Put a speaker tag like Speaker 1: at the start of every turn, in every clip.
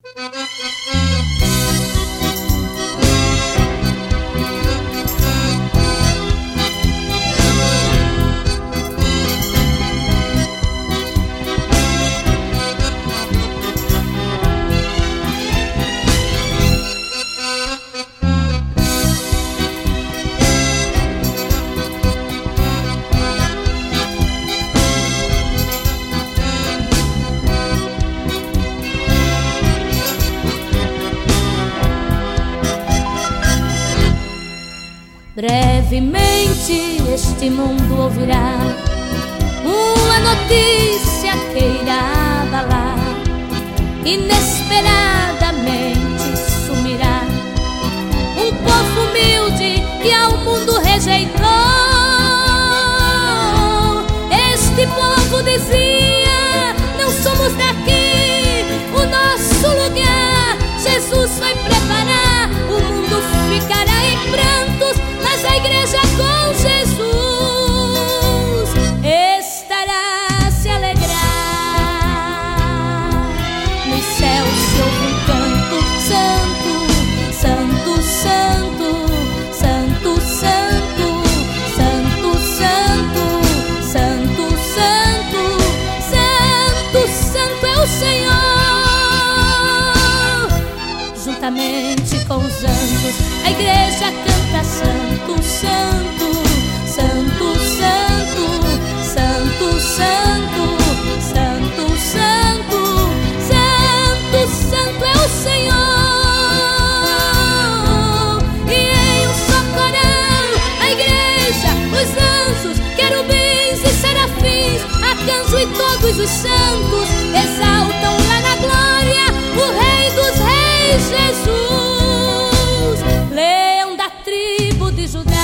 Speaker 1: Brevemente este mundo ouvirá uma notícia que irá abalar. Inesperadamente sumirá um povo humilde que ao mundo rejeitou. Este povo dizia: não somos daqui, o nosso lugar Jesus foi preparar. O mundo ficará em prantos, mas a igreja com Jesus estará a se alegrar. Nos céus se ouve um canto: santo, santo, santo, santo, santo, santo, santo, santo, santo, santo, santo é o Senhor. Juntamente com os anjos a igreja canta: santo, santo, santo, santo, santo, santo, santo, santo, santo, santo é o Senhor. E em um só coral a igreja, os anjos, querubins e serafins, arcanjos e todos os santos exaltam lá na glória o Rei dos Reis, Jesus, Leão da tribo de Judá.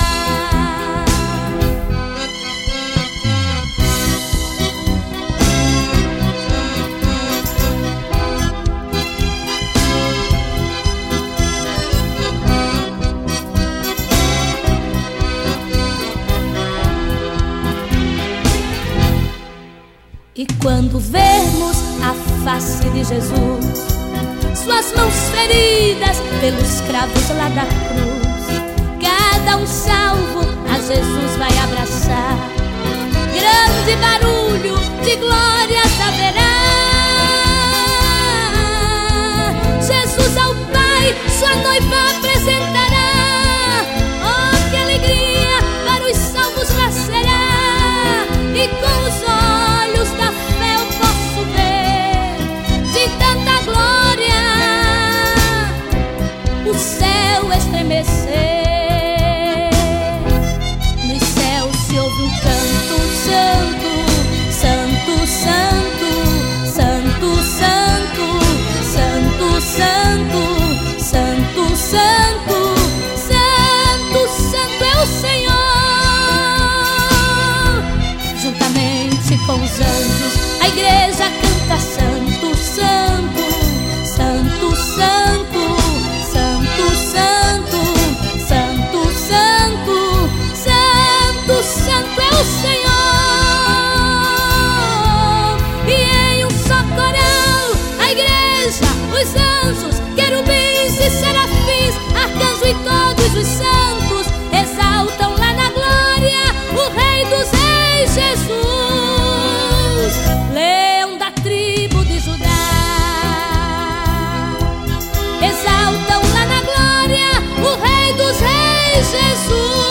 Speaker 1: E quando vermos a face de Jesus, suas mãos feridas pelos cravos lá da cruz, cada um salvo a Jesus vai abraçar. Grande barulho de glórias haverá. Jesus ao Pai sua noiva apresentará. Oh, que alegria para os salvos lá será. E com os olhos da fé eu posso ver de tanta glória o céu estremecer. Nos céus se ouve um canto: santo, santo, santo, santo, santo, santo, santo, santo, santo, santo, santo é o Senhor. Juntamente com os anjos a igreja canta: santo, santo, santo, santo, santo, santo, santo, santo, santo, santo é o Senhor. E em um só coral a igreja, os anjos, querubins e serafins, arcanjos e todos os santos exaltam lá na glória o Rei dos Reis, Jesus, Leão da tribo de Judá. Exaltam lá na glória o Rei dos Reis, Jesus.